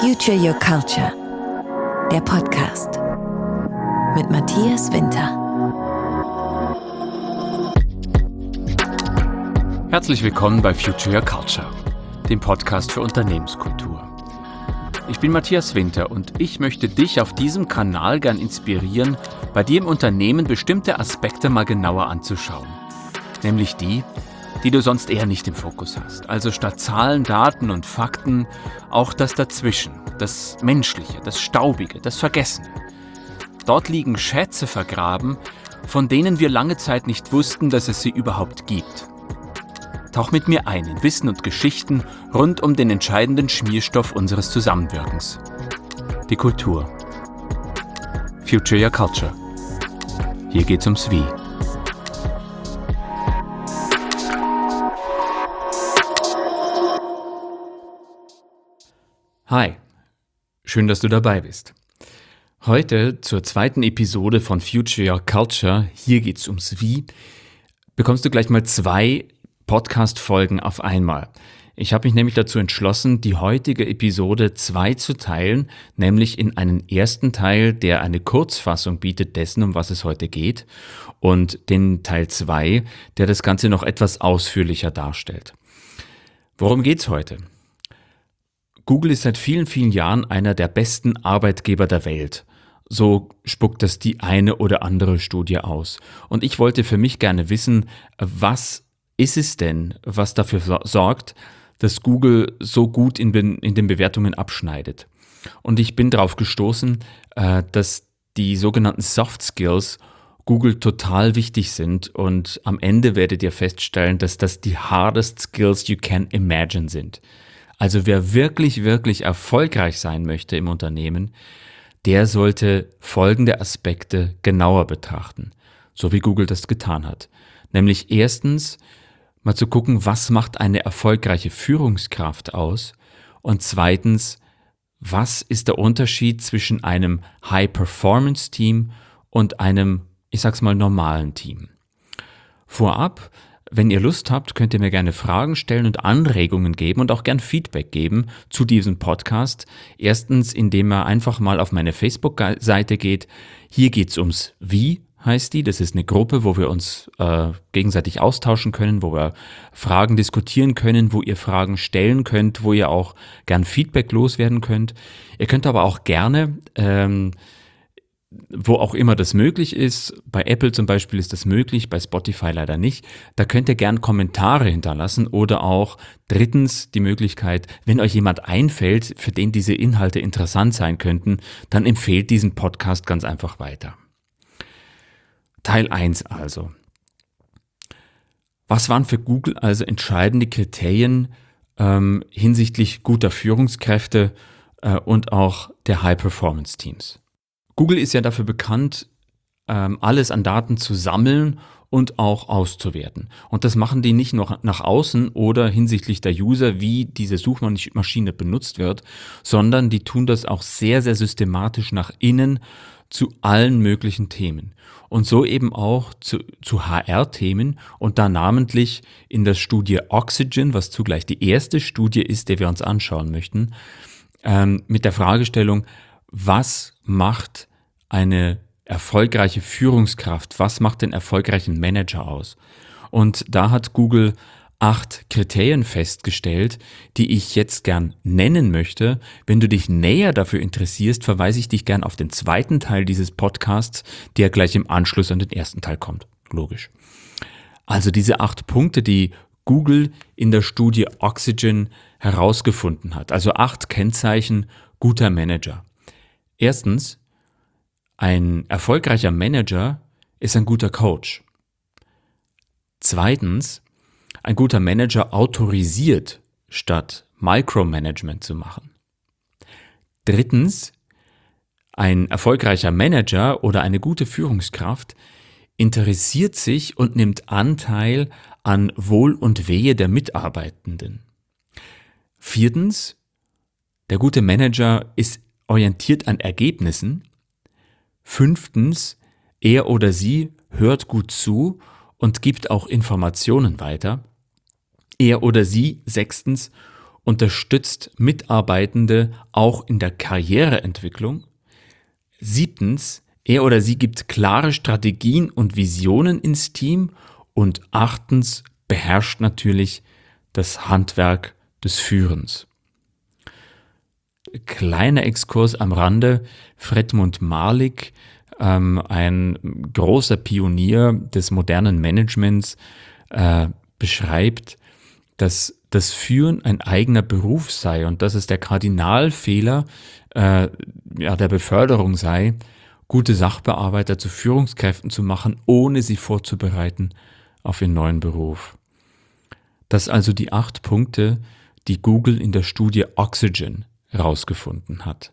Future Your Culture, der Podcast mit Matthias Winter. Herzlich willkommen bei Future Your Culture, dem Podcast für Unternehmenskultur. Ich bin Matthias Winter und ich möchte dich auf diesem Kanal gern inspirieren, bei dir im Unternehmen bestimmte Aspekte mal genauer anzuschauen. Nämlich die du sonst eher nicht im Fokus hast. Also statt Zahlen, Daten und Fakten auch das Dazwischen, das Menschliche, das Staubige, das Vergessene. Dort liegen Schätze vergraben, von denen wir lange Zeit nicht wussten, dass es sie überhaupt gibt. Tauch mit mir ein in Wissen und Geschichten rund um den entscheidenden Schmierstoff unseres Zusammenwirkens. Die Kultur. Future Your Culture. Hier geht's ums Wie. Hi, schön, dass du dabei bist. Heute zur zweiten Episode von Future Your Culture, hier geht's ums Wie, bekommst du gleich mal 2 Podcast-Folgen auf einmal. Ich habe mich nämlich dazu entschlossen, die heutige Episode 2 zu teilen, nämlich in einen ersten Teil, der eine Kurzfassung bietet dessen, um was es heute geht, und den Teil 2, der das Ganze noch etwas ausführlicher darstellt. Worum geht's heute? Google ist seit vielen, vielen Jahren einer der besten Arbeitgeber der Welt. So spuckt das die eine oder andere Studie aus. Und ich wollte für mich gerne wissen, was ist es denn, was dafür sorgt, dass Google so gut in den Bewertungen abschneidet? Und ich bin darauf gestoßen, dass die sogenannten Soft Skills Google total wichtig sind. Und am Ende werdet ihr feststellen, dass das die hardest skills you can imagine sind. Also wer wirklich, wirklich erfolgreich sein möchte im Unternehmen, der sollte folgende Aspekte genauer betrachten, so wie Google das getan hat. Nämlich erstens mal zu gucken, was macht eine erfolgreiche Führungskraft aus, und zweitens, was ist der Unterschied zwischen einem High-Performance-Team und einem, ich sag's mal, normalen Team. Vorab, wenn ihr Lust habt, könnt ihr mir gerne Fragen stellen und Anregungen geben und auch gern Feedback geben zu diesem Podcast. Erstens, indem ihr einfach mal auf meine Facebook-Seite geht. Hier geht's ums Wie, heißt die. Das ist eine Gruppe, wo wir uns gegenseitig austauschen können, wo wir Fragen diskutieren können, wo ihr Fragen stellen könnt, wo ihr auch gern Feedback loswerden könnt. Ihr könnt aber auch gerne wo auch immer das möglich ist, bei Apple zum Beispiel ist das möglich, bei Spotify leider nicht, da könnt ihr gern Kommentare hinterlassen oder auch drittens die Möglichkeit, wenn euch jemand einfällt, für den diese Inhalte interessant sein könnten, dann empfehlt diesen Podcast ganz einfach weiter. Teil 1 also. Was waren für Google also entscheidende Kriterien hinsichtlich guter Führungskräfte und auch der High-Performance-Teams? Google ist ja dafür bekannt, alles an Daten zu sammeln und auch auszuwerten. Und das machen die nicht nur nach außen oder hinsichtlich der User, wie diese Suchmaschine benutzt wird, sondern die tun das auch sehr, sehr systematisch nach innen zu allen möglichen Themen. Und so eben auch zu HR-Themen und da namentlich in der Studie Oxygen, was zugleich die erste Studie ist, die wir uns anschauen möchten, mit der Fragestellung, was macht eine erfolgreiche Führungskraft, was macht den erfolgreichen Manager aus? Und da hat Google 8 Kriterien festgestellt, die ich jetzt gern nennen möchte. Wenn du dich näher dafür interessierst, verweise ich dich gern auf den zweiten Teil dieses Podcasts, der gleich im Anschluss an den ersten Teil kommt. Logisch. Also diese 8 Punkte, die Google in der Studie Oxygen herausgefunden hat. Also 8 Kennzeichen guter Manager. Erstens, ein erfolgreicher Manager ist ein guter Coach. Zweitens, ein guter Manager autorisiert, statt Micromanagement zu machen. Drittens, ein erfolgreicher Manager oder eine gute Führungskraft interessiert sich und nimmt Anteil an Wohl und Wehe der Mitarbeitenden. Viertens, der gute Manager ist orientiert an Ergebnissen. Fünftens, er oder sie hört gut zu und gibt auch Informationen weiter. Er oder sie, 6. unterstützt Mitarbeitende auch in der Karriereentwicklung. 7. Er oder sie gibt klare Strategien und Visionen ins Team. Und 8. beherrscht natürlich das Handwerk des Führens. Kleiner Exkurs am Rande: Fredmund Malik, ein großer Pionier des modernen Managements, beschreibt, dass das Führen ein eigener Beruf sei und dass es der Kardinalfehler der Beförderung sei, gute Sachbearbeiter zu Führungskräften zu machen, ohne sie vorzubereiten auf ihren neuen Beruf. Das also die 8 Punkte, die Google in der Studie Oxygen herausgefunden hat.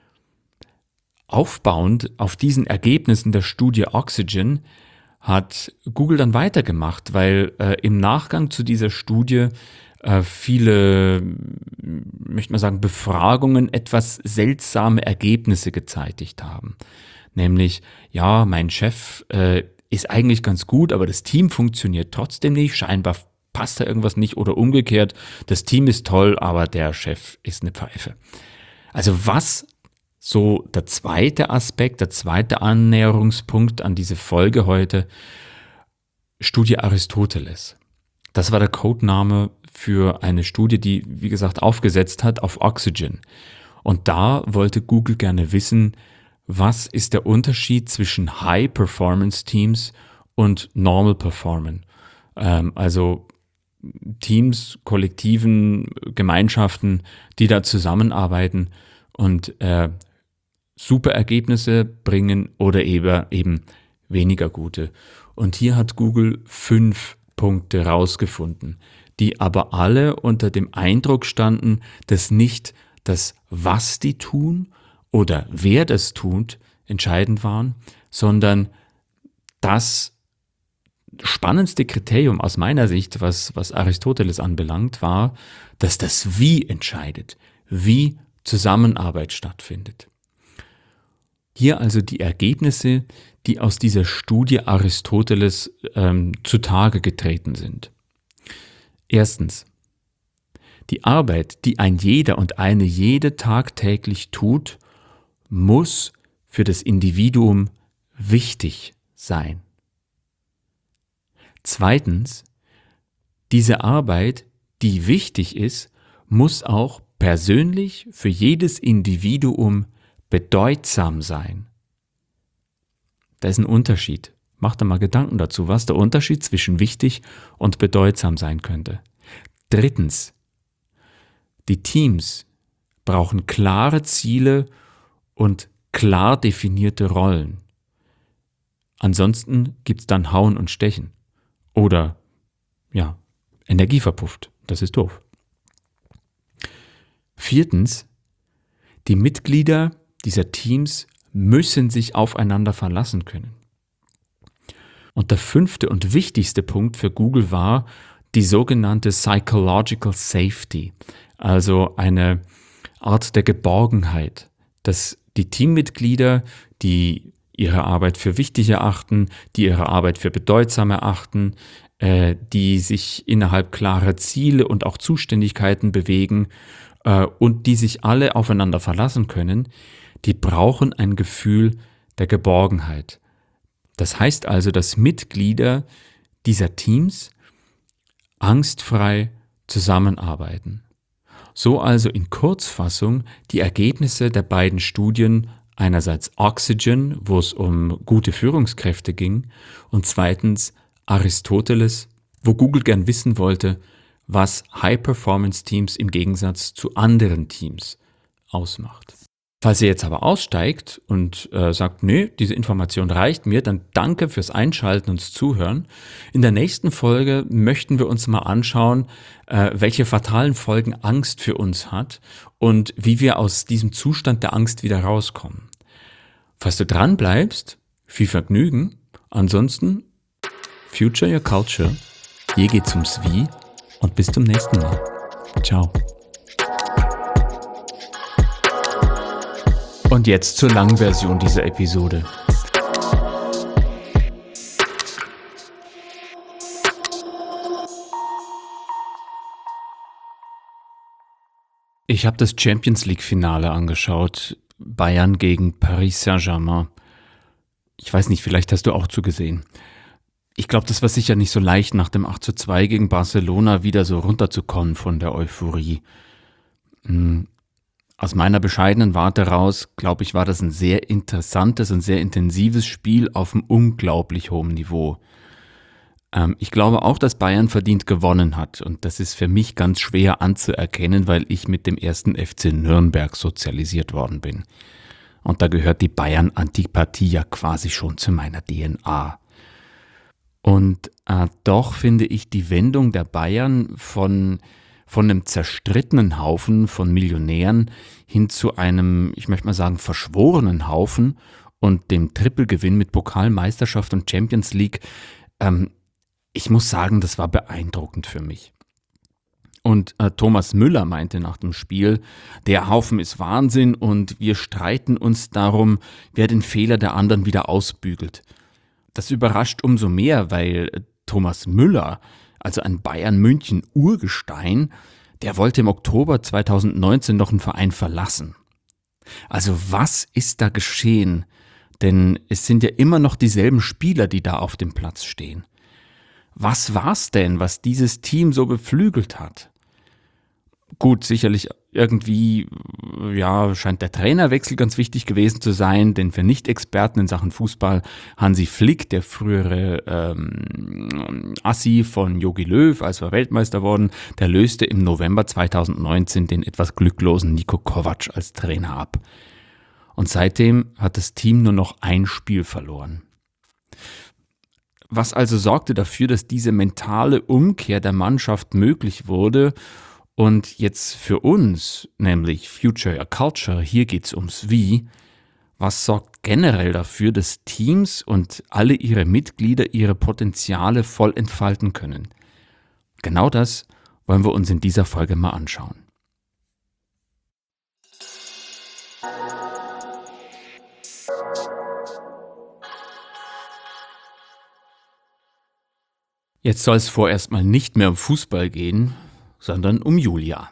Aufbauend auf diesen Ergebnissen der Studie Oxygen hat Google dann weitergemacht, weil im Nachgang zu dieser Studie viele, möchte man sagen, Befragungen etwas seltsame Ergebnisse gezeitigt haben. Nämlich, ja, mein Chef ist eigentlich ganz gut, aber das Team funktioniert trotzdem nicht, scheinbar passt da irgendwas nicht oder umgekehrt, das Team ist toll, aber der Chef ist eine Pfeife. Also was so der zweite Aspekt, der zweite Annäherungspunkt an diese Folge heute: Studie Aristoteles. Das war der Codename für eine Studie, die, wie gesagt, aufgesetzt hat auf Oxygen. Und da wollte Google gerne wissen, was ist der Unterschied zwischen High-Performance-Teams und Normal Performance? Also Teams, Kollektiven, Gemeinschaften, die da zusammenarbeiten und super Ergebnisse bringen oder eben weniger gute. Und hier hat Google 5 Punkte rausgefunden, die aber alle unter dem Eindruck standen, dass nicht das, was die tun oder wer das tut, entscheidend waren, sondern das spannendste Kriterium aus meiner Sicht, was Aristoteles anbelangt, war, dass das Wie entscheidet, wie Zusammenarbeit stattfindet. Hier also die Ergebnisse, die aus dieser Studie Aristoteles zutage getreten sind. 1. Die Arbeit, die ein jeder und eine jede tagtäglich tut, muss für das Individuum wichtig sein. 2. Diese Arbeit, die wichtig ist, muss auch persönlich für jedes Individuum bedeutsam sein. Da ist ein Unterschied. Mach dir mal Gedanken dazu, was der Unterschied zwischen wichtig und bedeutsam sein könnte. 3. Die Teams brauchen klare Ziele und klar definierte Rollen. Ansonsten gibt es dann Hauen und Stechen. Oder, Energie verpufft. Das ist doof. 4. Die Mitglieder dieser Teams müssen sich aufeinander verlassen können. Und der 5. und wichtigste Punkt für Google war die sogenannte Psychological Safety, also eine Art der Geborgenheit, dass die Teammitglieder, die ihre Arbeit für wichtig erachten, die ihre Arbeit für bedeutsam erachten, die sich innerhalb klarer Ziele und auch Zuständigkeiten bewegen und die sich alle aufeinander verlassen können, die brauchen ein Gefühl der Geborgenheit. Das heißt also, dass Mitglieder dieser Teams angstfrei zusammenarbeiten. So also in Kurzfassung die Ergebnisse der beiden Studien, einerseits Oxygen, wo es um gute Führungskräfte ging, und 2. Aristoteles, wo Google gern wissen wollte, was High-Performance-Teams im Gegensatz zu anderen Teams ausmacht. Falls ihr jetzt aber aussteigt und sagt, nö, diese Information reicht mir, dann danke fürs Einschalten und Zuhören. In der nächsten Folge möchten wir uns mal anschauen, welche fatalen Folgen Angst für uns hat und wie wir aus diesem Zustand der Angst wieder rauskommen. Falls du dran bleibst, viel Vergnügen. Ansonsten, Future Your Culture. Hier geht's ums Wie und bis zum nächsten Mal. Ciao. Und jetzt zur langen Version dieser Episode. Ich habe das Champions League-Finale angeschaut. Bayern gegen Paris Saint-Germain. Ich weiß nicht, vielleicht hast du auch zugesehen. Ich glaube, das war sicher nicht so leicht, nach dem 8:2 gegen Barcelona wieder so runterzukommen von der Euphorie. Hm, Aus meiner bescheidenen Warte raus, glaube ich, war das ein sehr interessantes und sehr intensives Spiel auf einem unglaublich hohen Niveau. Ich glaube auch, dass Bayern verdient gewonnen hat und das ist für mich ganz schwer anzuerkennen, weil ich mit dem ersten FC Nürnberg sozialisiert worden bin. Und da gehört die Bayern-Antipathie ja quasi schon zu meiner DNA. Und doch finde ich die Wendung der Bayern von einem zerstrittenen Haufen von Millionären hin zu einem, ich möchte mal sagen, verschworenen Haufen und dem Trippelgewinn mit Pokal, Meisterschaft und Champions League, ich muss sagen, das war beeindruckend für mich. Und Thomas Müller meinte nach dem Spiel, der Haufen ist Wahnsinn und wir streiten uns darum, wer den Fehler der anderen wieder ausbügelt. Das überrascht umso mehr, weil Thomas Müller, also ein Bayern-München-Urgestein, der wollte im Oktober 2019 noch einen Verein verlassen. Also was ist da geschehen? Denn es sind ja immer noch dieselben Spieler, die da auf dem Platz stehen. Was war's denn, was dieses Team so beflügelt hat? Gut, sicherlich irgendwie, ja, scheint der Trainerwechsel ganz wichtig gewesen zu sein, denn für Nicht-Experten in Sachen Fußball, Hansi Flick, der frühere Assi von Jogi Löw, als wir Weltmeister wurden, der löste im November 2019 den etwas glücklosen Niko Kovac als Trainer ab. Und seitdem hat das Team nur noch ein Spiel verloren. Was also sorgte dafür, dass diese mentale Umkehr der Mannschaft möglich wurde und jetzt für uns, nämlich Future Your Culture, hier geht's ums Wie, was sorgt generell dafür, dass Teams und alle ihre Mitglieder ihre Potenziale voll entfalten können? Genau das wollen wir uns in dieser Folge mal anschauen. Jetzt soll es vorerst mal nicht mehr um Fußball gehen, sondern um Julia.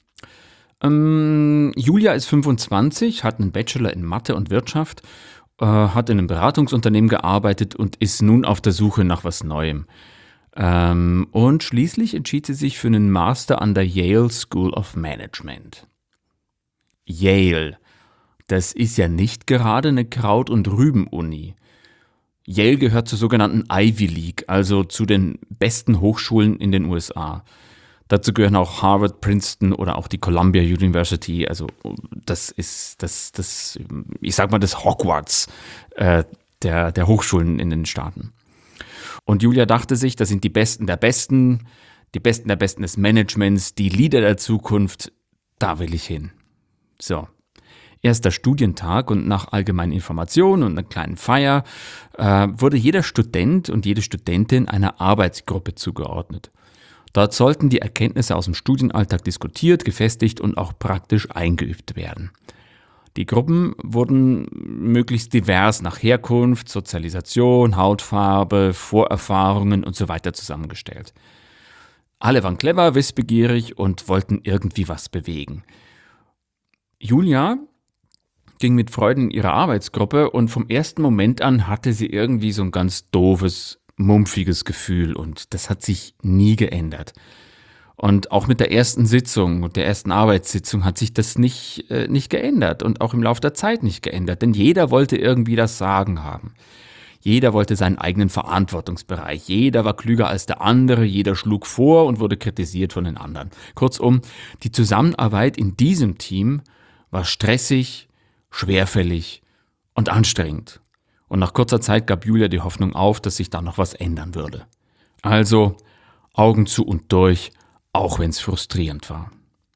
Julia ist 25, hat einen Bachelor in Mathe und Wirtschaft, hat in einem Beratungsunternehmen gearbeitet und ist nun auf der Suche nach was Neuem. Und schließlich entschied sie sich für einen Master an der Yale School of Management. Yale, das ist ja nicht gerade eine Kraut- und Rüben-Uni. Yale gehört zur sogenannten Ivy League, also zu den besten Hochschulen in den USA. Dazu gehören auch Harvard, Princeton oder auch die Columbia University. Also das ist ich sag mal, das Hogwarts der Hochschulen in den Staaten. Und Julia dachte sich, das sind die Besten der Besten, die Besten der Besten des Managements, die Leader der Zukunft. Da will ich hin. So. Erster Studientag und nach allgemeinen Informationen und einer kleinen Feier wurde jeder Student und jede Studentin einer Arbeitsgruppe zugeordnet. Dort sollten die Erkenntnisse aus dem Studienalltag diskutiert, gefestigt und auch praktisch eingeübt werden. Die Gruppen wurden möglichst divers nach Herkunft, Sozialisation, Hautfarbe, Vorerfahrungen und so weiter zusammengestellt. Alle waren clever, wissbegierig und wollten irgendwie was bewegen. Julia ging mit Freuden in ihre Arbeitsgruppe und vom ersten Moment an hatte sie irgendwie so ein ganz doofes, mumpfiges Gefühl und das hat sich nie geändert. Und auch mit der ersten Sitzung und der ersten Arbeitssitzung hat sich das nicht geändert und auch im Laufe der Zeit nicht geändert, denn jeder wollte irgendwie das Sagen haben. Jeder wollte seinen eigenen Verantwortungsbereich, jeder war klüger als der andere, jeder schlug vor und wurde kritisiert von den anderen. Kurzum, die Zusammenarbeit in diesem Team war stressig, schwerfällig und anstrengend. Und nach kurzer Zeit gab Julia die Hoffnung auf, dass sich da noch was ändern würde. Also Augen zu und durch, auch wenn es frustrierend war.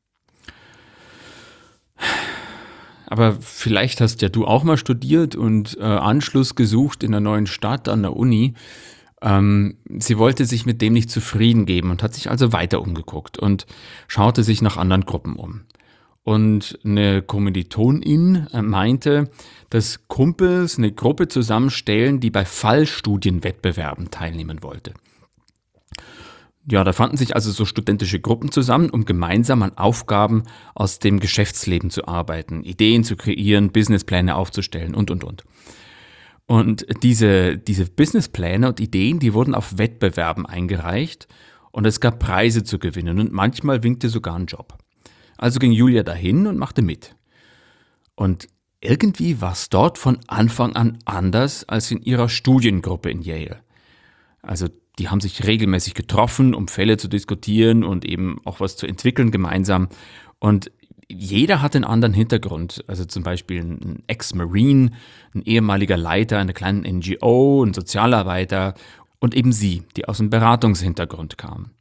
Aber vielleicht hast ja du auch mal studiert und Anschluss gesucht in einer neuen Stadt an der Uni. Sie wollte sich mit dem nicht zufrieden geben und hat sich also weiter umgeguckt und schaute sich nach anderen Gruppen um. Und eine Kommilitonin meinte, dass Kumpels eine Gruppe zusammenstellen, die bei Fallstudienwettbewerben teilnehmen wollte. Ja, da fanden sich also so studentische Gruppen zusammen, um gemeinsam an Aufgaben aus dem Geschäftsleben zu arbeiten, Ideen zu kreieren, Businesspläne aufzustellen und. Und diese Businesspläne und Ideen, die wurden auf Wettbewerben eingereicht und es gab Preise zu gewinnen und manchmal winkte sogar ein Job. Also ging Julia dahin und machte mit. Und irgendwie war es dort von Anfang an anders als in ihrer Studiengruppe in Yale. Also die haben sich regelmäßig getroffen, um Fälle zu diskutieren und eben auch was zu entwickeln gemeinsam. Und jeder hat einen anderen Hintergrund. Also zum Beispiel ein Ex-Marine, ein ehemaliger Leiter einer kleinen NGO, ein Sozialarbeiter und eben sie, die aus einem Beratungshintergrund kamen.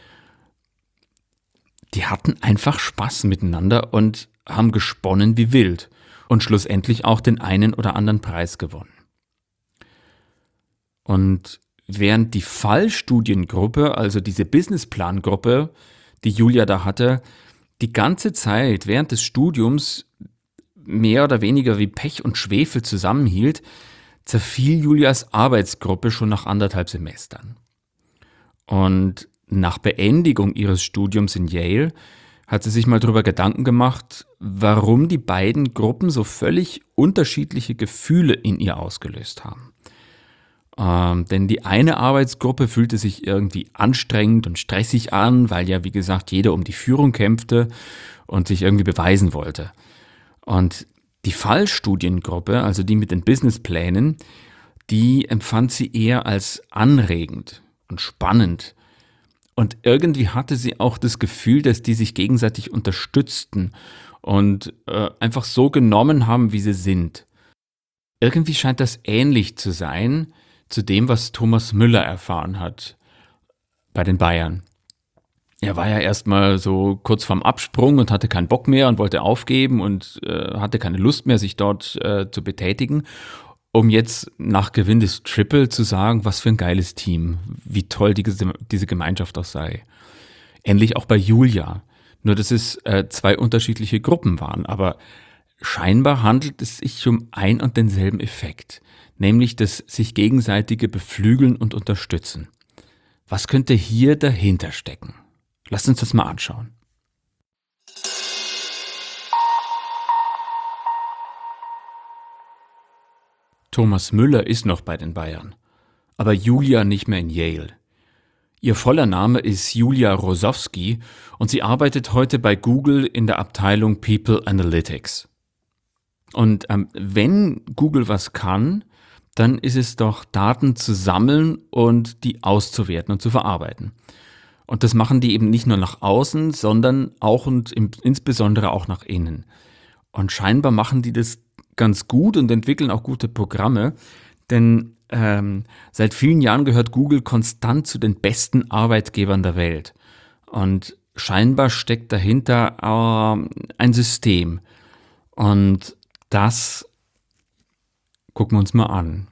Die hatten einfach Spaß miteinander und haben gesponnen wie wild und schlussendlich auch den einen oder anderen Preis gewonnen. Und während die Fallstudiengruppe, also diese Businessplangruppe, die Julia da hatte, die ganze Zeit während des Studiums mehr oder weniger wie Pech und Schwefel zusammenhielt, zerfiel Julias Arbeitsgruppe schon nach 1,5 Semestern. Und nach Beendigung ihres Studiums in Yale hat sie sich mal darüber Gedanken gemacht, warum die beiden Gruppen so völlig unterschiedliche Gefühle in ihr ausgelöst haben. Denn die eine Arbeitsgruppe fühlte sich irgendwie anstrengend und stressig an, weil ja, wie gesagt, jeder um die Führung kämpfte und sich irgendwie beweisen wollte. Und die Fallstudiengruppe, also die mit den Businessplänen, die empfand sie eher als anregend und spannend. Und irgendwie hatte sie auch das Gefühl, dass die sich gegenseitig unterstützten und einfach so genommen haben, wie sie sind. Irgendwie scheint das ähnlich zu sein zu dem, was Thomas Müller erfahren hat bei den Bayern. Er war ja erstmal so kurz vorm Absprung und hatte keinen Bock mehr und wollte aufgeben und hatte keine Lust mehr, sich dort zu betätigen, um jetzt nach Gewinn des Triple zu sagen, was für ein geiles Team, wie toll diese Gemeinschaft auch sei. Ähnlich auch bei Julia, nur dass es 2 unterschiedliche Gruppen waren, aber scheinbar handelt es sich um ein und denselben Effekt, nämlich das sich gegenseitige Beflügeln und Unterstützen. Was könnte hier dahinter stecken? Lasst uns das mal anschauen. Thomas Müller ist noch bei den Bayern, aber Julia nicht mehr in Yale. Ihr voller Name ist Julia Rosowski und sie arbeitet heute bei Google in der Abteilung People Analytics. Und wenn Google was kann, dann ist es doch, Daten zu sammeln und die auszuwerten und zu verarbeiten. Und das machen die eben nicht nur nach außen, sondern auch und insbesondere auch nach innen. Und scheinbar machen die das ganz gut und entwickeln auch gute Programme, denn seit vielen Jahren gehört Google konstant zu den besten Arbeitgebern der Welt. Und scheinbar steckt dahinter ein System. Und das gucken wir uns mal an.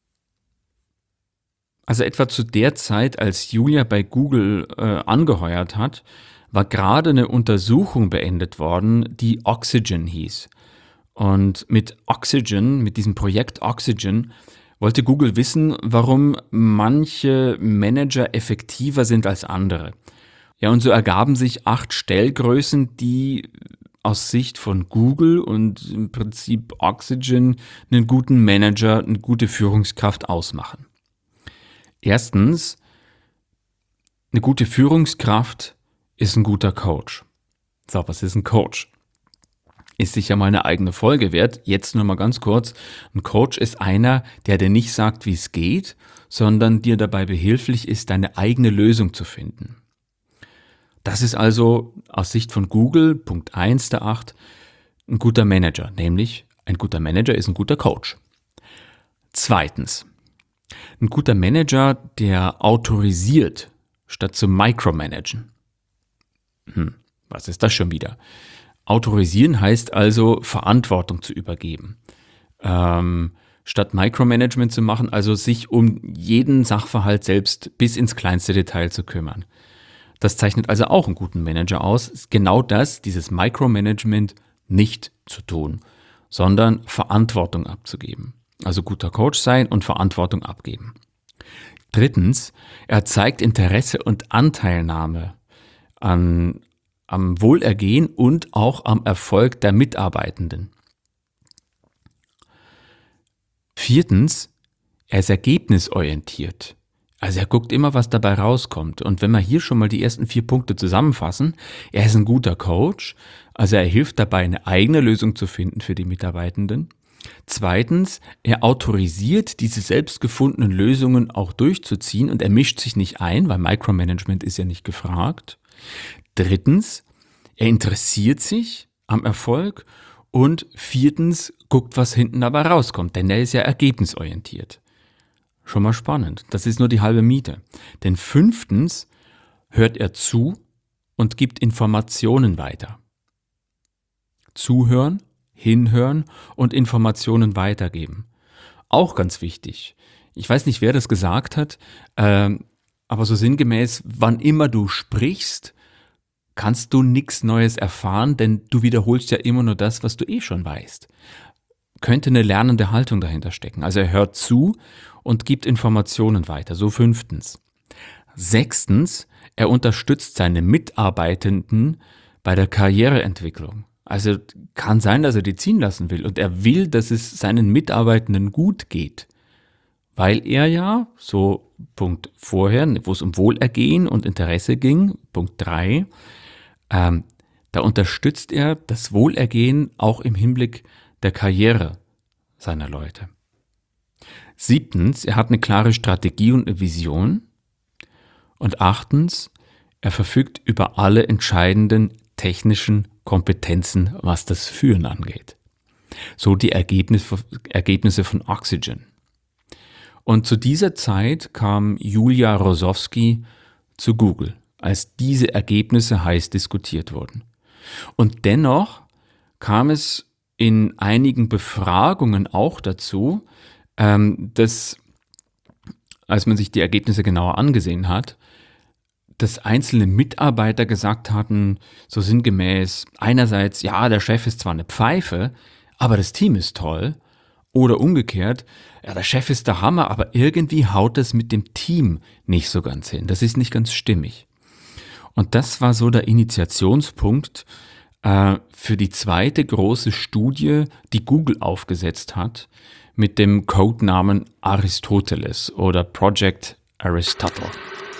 Also etwa zu der Zeit, als Julia bei Google angeheuert hat, war gerade eine Untersuchung beendet worden, die Oxygen hieß. Und mit Oxygen, mit diesem Projekt Oxygen, wollte Google wissen, warum manche Manager effektiver sind als andere. Ja, und so ergaben sich 8 Stellgrößen, die aus Sicht von Google und im Prinzip Oxygen einen guten Manager, eine gute Führungskraft ausmachen. Erstens, eine gute Führungskraft ist ein guter Coach. So, was ist ein Coach? Ist sicher mal eine eigene Folge wert. Jetzt nur mal ganz kurz. Ein Coach ist einer, der dir nicht sagt, wie es geht, sondern dir dabei behilflich ist, deine eigene Lösung zu finden. Das ist also aus Sicht von Google, Punkt 1 der 8, ein guter Manager. Nämlich, ein guter Manager ist ein guter Coach. Zweitens, ein guter Manager, der autorisiert, statt zu micromanagen. Was ist das schon wieder? Autorisieren heißt also, Verantwortung zu übergeben. Statt Micromanagement zu machen, also sich um jeden Sachverhalt selbst bis ins kleinste Detail zu kümmern. Das zeichnet also auch einen guten Manager aus, genau das, dieses Micromanagement nicht zu tun, sondern Verantwortung abzugeben. Also guter Coach sein und Verantwortung abgeben. Drittens, er zeigt Interesse und Anteilnahme am Wohlergehen und auch am Erfolg der Mitarbeitenden. Viertens, er ist ergebnisorientiert. Also er guckt immer, was dabei rauskommt. Und wenn wir hier schon mal die ersten 4 Punkte zusammenfassen, er ist ein guter Coach, also er hilft dabei, eine eigene Lösung zu finden für die Mitarbeitenden. Zweitens, er autorisiert diese selbst gefundenen Lösungen auch durchzuziehen und er mischt sich nicht ein, weil Micromanagement ist ja nicht gefragt. Drittens, er interessiert sich am Erfolg und viertens, guckt, was hinten dabei rauskommt, denn er ist ja ergebnisorientiert. Schon mal spannend. Das ist nur die halbe Miete. Denn fünftens hört er zu und gibt Informationen weiter. Zuhören, hinhören und Informationen weitergeben. Auch ganz wichtig. Ich weiß nicht, wer das gesagt hat, aber so sinngemäß, wann immer du sprichst, kannst du nichts Neues erfahren, denn du wiederholst ja immer nur das, was du eh schon weißt. Könnte eine lernende Haltung dahinter stecken. Also er hört zu und gibt Informationen weiter. So fünftens. Sechstens, er unterstützt seine Mitarbeitenden bei der Karriereentwicklung. Also kann sein, dass er die ziehen lassen will und er will, dass es seinen Mitarbeitenden gut geht. Weil er ja, so Punkt vorher, wo es um Wohlergehen und Interesse ging, Punkt 3, da unterstützt er das Wohlergehen auch im Hinblick der Karriere seiner Leute. Siebtens, er hat eine klare Strategie und eine Vision. Und achtens, er verfügt über alle entscheidenden technischen Kompetenzen, was das Führen angeht. So die Ergebnisse von Oxygen. Und zu dieser Zeit kam Julia Rosowski zu Google, als diese Ergebnisse heiß diskutiert wurden. Und dennoch kam es in einigen Befragungen auch dazu, dass, als man sich die Ergebnisse genauer angesehen hat, dass einzelne Mitarbeiter gesagt hatten, so sinngemäß, einerseits, ja, der Chef ist zwar eine Pfeife, aber das Team ist toll. Oder umgekehrt, ja, der Chef ist der Hammer, aber irgendwie haut das mit dem Team nicht so ganz hin. Das ist nicht ganz stimmig. Und das war so der Initiationspunkt für die zweite große Studie, die Google aufgesetzt hat, mit dem Codenamen Aristoteles oder Project Aristotle.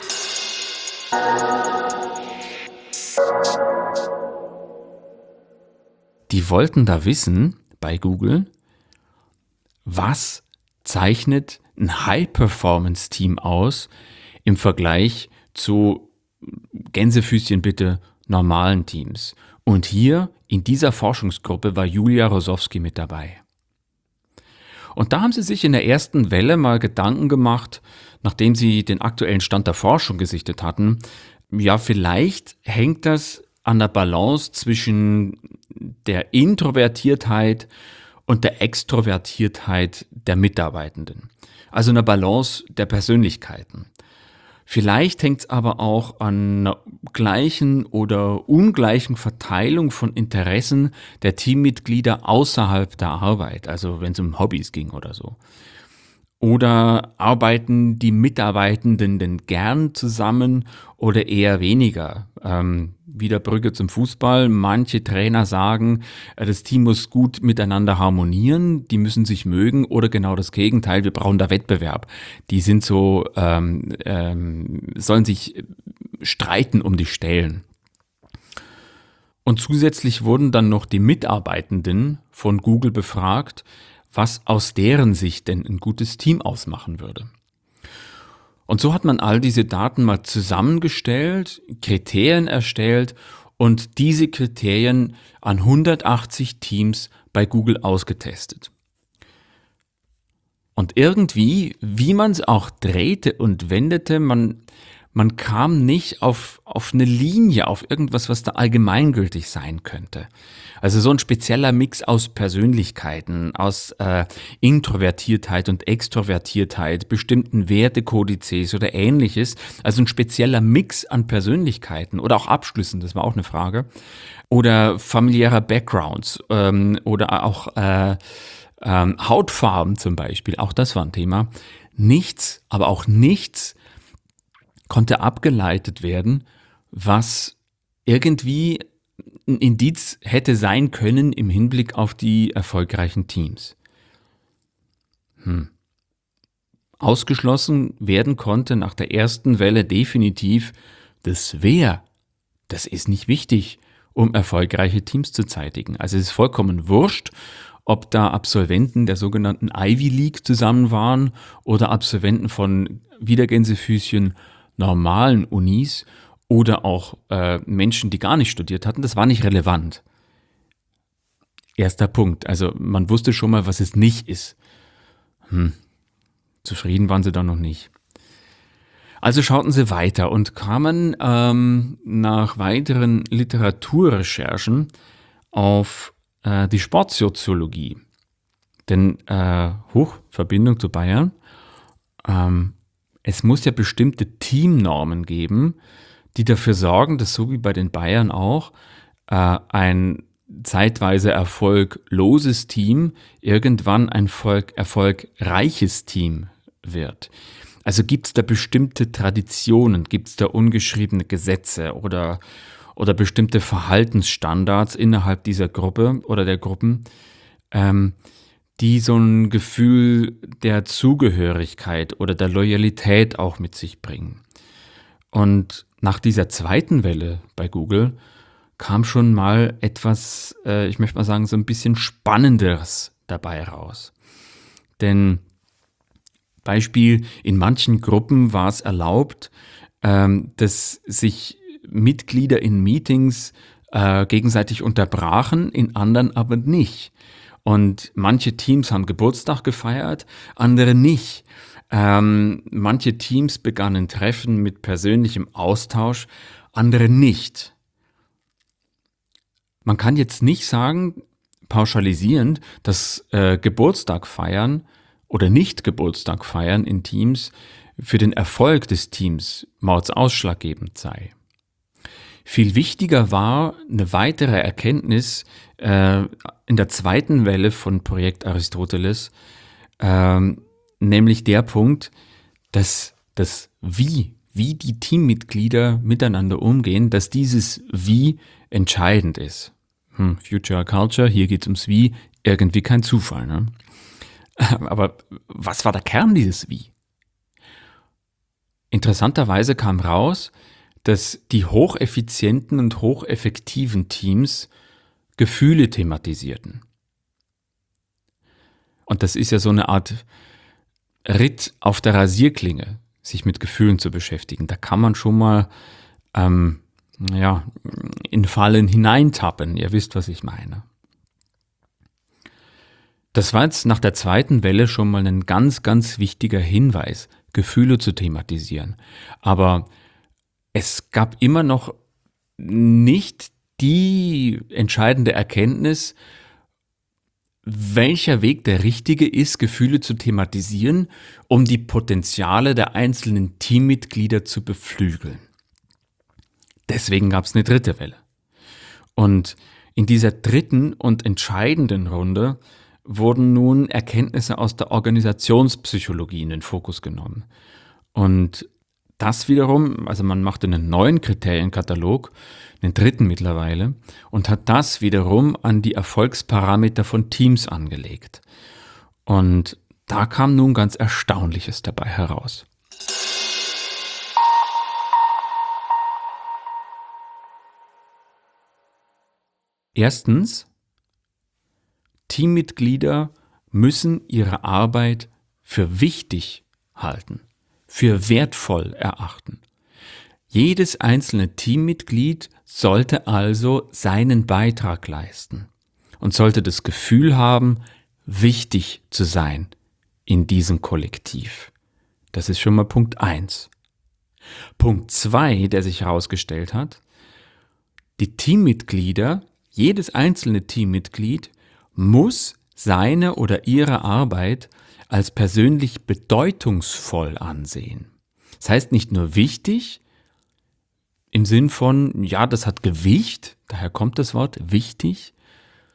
Die wollten da wissen, bei Google, was zeichnet ein High-Performance-Team aus im Vergleich zu Gänsefüßchen bitte normalen Teams. Und hier in dieser Forschungsgruppe war Julia Rosowski mit dabei. Und da haben sie sich in der ersten Welle mal Gedanken gemacht, nachdem sie den aktuellen Stand der Forschung gesichtet hatten, ja, vielleicht hängt das an der Balance zwischen der Introvertiertheit und der Extrovertiertheit der Mitarbeitenden. Also eine Balance der Persönlichkeiten. Vielleicht hängt es aber auch an einer gleichen oder ungleichen Verteilung von Interessen der Teammitglieder außerhalb der Arbeit, also wenn es um Hobbys ging oder so. Oder arbeiten die Mitarbeitenden denn gern zusammen oder eher weniger? Wieder Brücke zum Fußball. Manche Trainer sagen, das Team muss gut miteinander harmonieren, die müssen sich mögen oder genau das Gegenteil, wir brauchen da Wettbewerb. Die sind so, sollen sich streiten um die Stellen. Und zusätzlich wurden dann noch die Mitarbeitenden von Google befragt, was aus deren Sicht denn ein gutes Team ausmachen würde. Und so hat man all diese Daten mal zusammengestellt, Kriterien erstellt und diese Kriterien an 180 Teams bei Google ausgetestet. Und irgendwie, wie man es auch drehte und wendete, man kam nicht auf eine Linie, auf irgendwas, was da allgemeingültig sein könnte. Also so ein spezieller Mix aus Persönlichkeiten, aus Introvertiertheit und Extrovertiertheit, bestimmten Wertekodizes oder ähnliches. Also ein spezieller Mix an Persönlichkeiten oder auch Abschlüssen, das war auch eine Frage. Oder familiärer Backgrounds oder auch Hautfarben zum Beispiel, auch das war ein Thema. Nichts, aber auch nichts konnte abgeleitet werden, was irgendwie ein Indiz hätte sein können im Hinblick auf die erfolgreichen Teams. Ausgeschlossen werden konnte nach der ersten Welle definitiv das Wer. Das ist nicht wichtig, um erfolgreiche Teams zu zeitigen. Also es ist vollkommen wurscht, ob da Absolventen der sogenannten Ivy League zusammen waren oder Absolventen von Wiedergänsefüßchen normalen Unis oder auch Menschen, die gar nicht studiert hatten. Das war nicht relevant. Erster Punkt. Also man wusste schon mal, was es nicht ist. Zufrieden waren sie dann noch nicht. Also schauten sie weiter und kamen nach weiteren Literaturrecherchen auf die Sportsoziologie. Denn Verbindung zu Bayern. Es muss ja bestimmte Teamnormen geben, die dafür sorgen, dass so wie bei den Bayern auch ein zeitweise erfolgloses Team irgendwann ein erfolgreiches Team wird. Also gibt es da bestimmte Traditionen, gibt es da ungeschriebene Gesetze oder bestimmte Verhaltensstandards innerhalb dieser Gruppe oder der Gruppen, die so ein Gefühl der Zugehörigkeit oder der Loyalität auch mit sich bringen. Und nach dieser zweiten Welle bei Google kam schon mal etwas, ich möchte mal sagen, so ein bisschen Spannenderes dabei raus. Denn Beispiel, in manchen Gruppen war es erlaubt, dass sich Mitglieder in Meetings gegenseitig unterbrachen, in anderen aber nicht. Und manche Teams haben Geburtstag gefeiert, andere nicht. Manche Teams begannen Treffen mit persönlichem Austausch, andere nicht. Man kann jetzt nicht sagen, pauschalisierend, dass Geburtstag feiern oder nicht Geburtstag feiern in Teams für den Erfolg des Teams mordsausschlaggebend sei. Viel wichtiger war eine weitere Erkenntnis in der zweiten Welle von Projekt Aristoteles, nämlich der Punkt, dass das wie die Teammitglieder miteinander umgehen, dass dieses Wie entscheidend ist. Future Culture, hier geht es ums Wie, irgendwie kein Zufall, ne? Aber was war der Kern dieses Wie? Interessanterweise kam raus, dass die hocheffizienten und hocheffektiven Teams Gefühle thematisierten. Und das ist ja so eine Art Ritt auf der Rasierklinge, sich mit Gefühlen zu beschäftigen. Da kann man schon mal in Fallen hineintappen. Ihr wisst, was ich meine. Das war jetzt nach der zweiten Welle schon mal ein ganz, ganz wichtiger Hinweis, Gefühle zu thematisieren. Aber es gab immer noch nicht die entscheidende Erkenntnis, welcher Weg der richtige ist, Gefühle zu thematisieren, um die Potenziale der einzelnen Teammitglieder zu beflügeln. Deswegen gab es eine dritte Welle. Und in dieser dritten und entscheidenden Runde wurden nun Erkenntnisse aus der Organisationspsychologie in den Fokus genommen. Und das wiederum, also man machte einen neuen Kriterienkatalog, einen dritten mittlerweile, und hat das wiederum an die Erfolgsparameter von Teams angelegt. Und da kam nun ganz Erstaunliches dabei heraus. Erstens, Teammitglieder müssen ihre Arbeit für wichtig halten, für wertvoll erachten. Jedes einzelne Teammitglied sollte also seinen Beitrag leisten und sollte das Gefühl haben, wichtig zu sein in diesem Kollektiv. Das ist schon mal Punkt 1. Punkt 2, der sich herausgestellt hat, die Teammitglieder, jedes einzelne Teammitglied muss seine oder ihre Arbeit als persönlich bedeutungsvoll ansehen. Das heißt nicht nur wichtig, im Sinn von, ja, das hat Gewicht, daher kommt das Wort wichtig,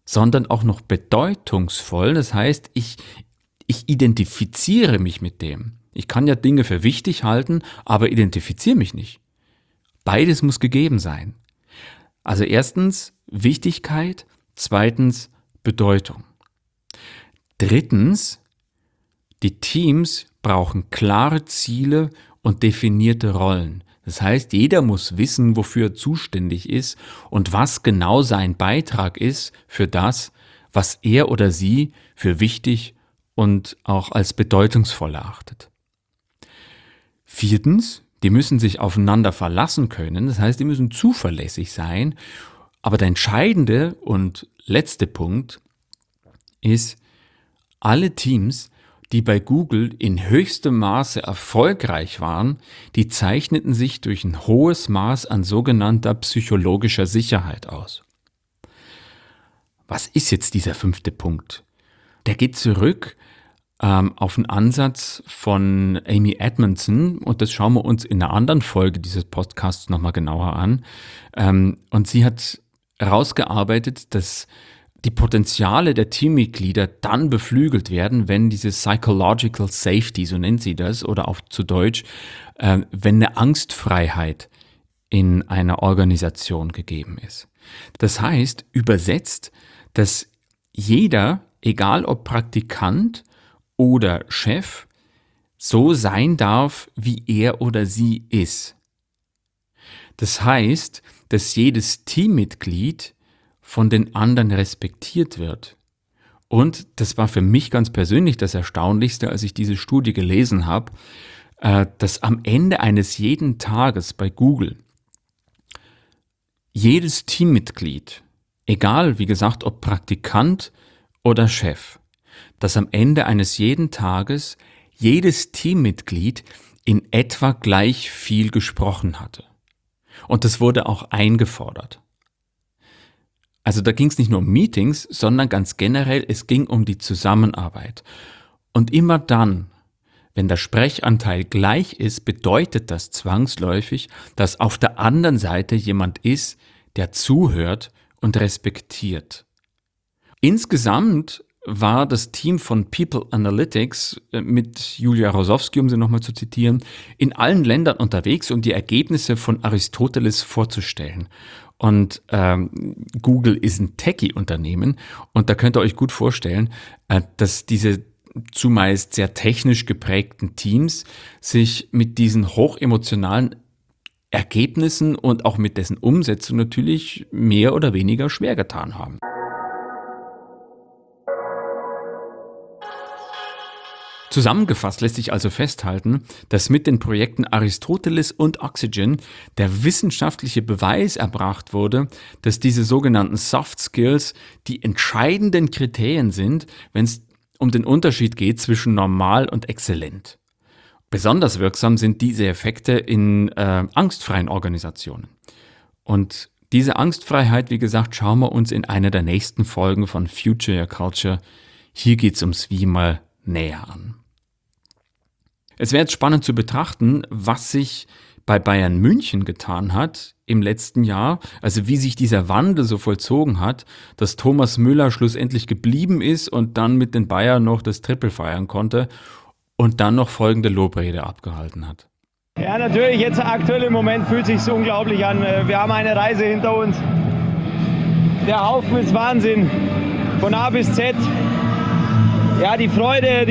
sondern auch noch bedeutungsvoll. Das heißt, ich identifiziere mich mit dem. Ich kann ja Dinge für wichtig halten, aber identifiziere mich nicht. Beides muss gegeben sein. Also erstens Wichtigkeit, zweitens Bedeutung. Drittens, die Teams brauchen klare Ziele und definierte Rollen. Das heißt, jeder muss wissen, wofür er zuständig ist und was genau sein Beitrag ist für das, was er oder sie für wichtig und auch als bedeutungsvoll erachtet. Viertens, die müssen sich aufeinander verlassen können, das heißt, die müssen zuverlässig sein. Aber der entscheidende und letzte Punkt ist, alle Teams, die bei Google in höchstem Maße erfolgreich waren, die zeichneten sich durch ein hohes Maß an sogenannter psychologischer Sicherheit aus. Was ist jetzt dieser 5. Punkt? Der geht zurück auf einen Ansatz von Amy Edmondson und das schauen wir uns in einer anderen Folge dieses Podcasts nochmal genauer an. Und sie hat herausgearbeitet, dass die Potenziale der Teammitglieder dann beflügelt werden, wenn diese Psychological Safety, so nennt sie das, oder auf zu Deutsch, wenn eine Angstfreiheit in einer Organisation gegeben ist. Das heißt, übersetzt, dass jeder, egal ob Praktikant oder Chef, so sein darf, wie er oder sie ist. Das heißt, dass jedes Teammitglied von den anderen respektiert wird. Und das war für mich ganz persönlich das Erstaunlichste, als ich diese Studie gelesen habe, dass am Ende eines jeden Tages bei Google jedes Teammitglied, egal wie gesagt, ob Praktikant oder Chef, dass am Ende eines jeden Tages jedes Teammitglied in etwa gleich viel gesprochen hatte. Und das wurde auch eingefordert. Also da ging es nicht nur um Meetings, sondern ganz generell, es ging um die Zusammenarbeit. Und immer dann, wenn der Sprechanteil gleich ist, bedeutet das zwangsläufig, dass auf der anderen Seite jemand ist, der zuhört und respektiert. Insgesamt war das Team von People Analytics mit Julia Rosowski, um sie nochmal zu zitieren, in allen Ländern unterwegs, um die Ergebnisse von Aristoteles vorzustellen. Und Google ist ein Techie-Unternehmen und da könnt ihr euch gut vorstellen, dass diese zumeist sehr technisch geprägten Teams sich mit diesen hochemotionalen Ergebnissen und auch mit dessen Umsetzung natürlich mehr oder weniger schwer getan haben. Zusammengefasst lässt sich also festhalten, dass mit den Projekten Aristoteles und Oxygen der wissenschaftliche Beweis erbracht wurde, dass diese sogenannten Soft Skills die entscheidenden Kriterien sind, wenn es um den Unterschied geht zwischen normal und exzellent. Besonders wirksam sind diese Effekte in angstfreien Organisationen. Und diese Angstfreiheit, wie gesagt, schauen wir uns in einer der nächsten Folgen von Future Your Culture. Hier geht es ums Wie mal näher an. Es wäre jetzt spannend zu betrachten, was sich bei Bayern München getan hat im letzten Jahr, also wie sich dieser Wandel so vollzogen hat, dass Thomas Müller schlussendlich geblieben ist und dann mit den Bayern noch das Triple feiern konnte und dann noch folgende Lobrede abgehalten hat. Ja, natürlich, jetzt aktuell im Moment fühlt es sich unglaublich an. Wir haben eine Reise hinter uns. Der Haufen ist Wahnsinn, von A bis Z. Ja, die Freude,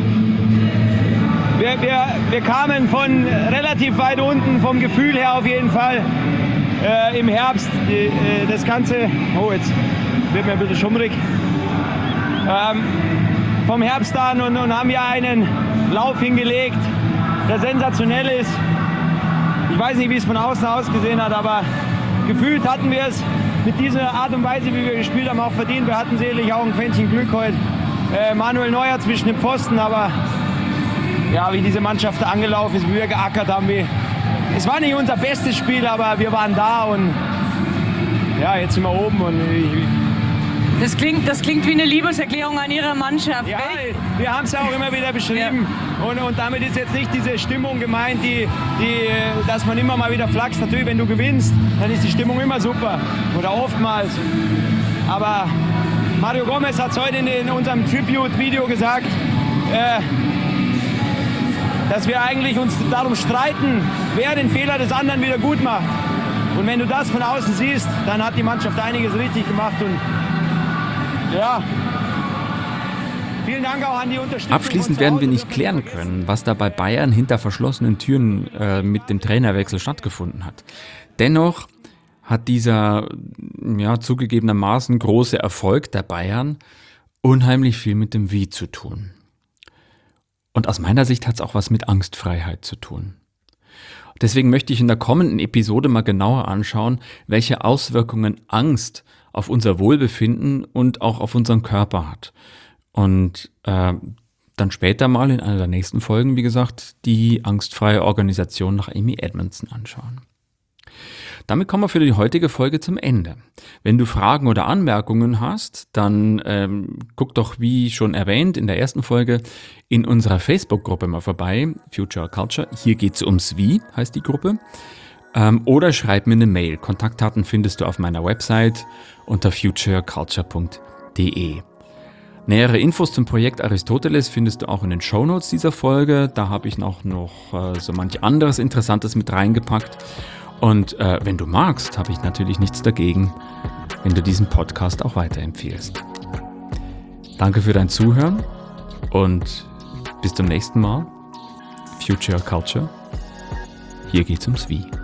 wir kamen von relativ weit unten, vom Gefühl her auf jeden Fall, im Herbst. Das Ganze, jetzt wird mir ein bisschen schummrig, vom Herbst an und haben ja einen Lauf hingelegt, der sensationell ist. Ich weiß nicht, wie es von außen ausgesehen hat, aber gefühlt hatten wir es mit dieser Art und Weise, wie wir gespielt haben, auch verdient. Wir hatten sicherlich auch ein Quäntchen Glück heute. Manuel Neuer zwischen den Pfosten, aber ja, wie diese Mannschaft da angelaufen ist, wie wir geackert haben. Es war nicht unser bestes Spiel, aber wir waren da und ja, jetzt sind wir oben. Und das klingt wie eine Liebeserklärung an Ihre Mannschaft. Ja, wir haben es ja auch immer wieder beschrieben. Ja. Und damit ist jetzt nicht diese Stimmung gemeint, dass man immer mal wieder flaxt. Natürlich, wenn du gewinnst, dann ist die Stimmung immer super oder oftmals. Aber Mario Gomez hat es heute in unserem Tribute-Video gesagt, dass wir eigentlich uns darum streiten, wer den Fehler des anderen wieder gut macht. Und wenn du das von außen siehst, dann hat die Mannschaft einiges richtig gemacht. Und ja, vielen Dank auch an die Unterstützung. Abschließend werden wir nicht klären können, was da bei Bayern hinter verschlossenen Türen mit dem Trainerwechsel stattgefunden hat. Dennoch hat dieser zugegebenermaßen große Erfolg der Bayern unheimlich viel mit dem Wie zu tun. Und aus meiner Sicht hat es auch was mit Angstfreiheit zu tun. Deswegen möchte ich in der kommenden Episode mal genauer anschauen, welche Auswirkungen Angst auf unser Wohlbefinden und auch auf unseren Körper hat. Und dann später mal in einer der nächsten Folgen, wie gesagt, die angstfreie Organisation nach Amy Edmondson anschauen. Damit kommen wir für die heutige Folge zum Ende. Wenn du Fragen oder Anmerkungen hast, dann guck doch, wie schon erwähnt, in der ersten Folge in unserer Facebook-Gruppe mal vorbei, Future Culture. Hier geht's ums Wie, heißt die Gruppe. Oder schreib mir eine Mail. Kontaktdaten findest du auf meiner Website unter futureculture.de. Nähere Infos zum Projekt Aristoteles findest du auch in den Shownotes dieser Folge. Da habe ich noch so manch anderes Interessantes mit reingepackt. Und wenn du magst, habe ich natürlich nichts dagegen, wenn du diesen Podcast auch weiterempfiehlst. Danke für dein Zuhören und bis zum nächsten Mal. Future Culture. Hier geht's ums Wie.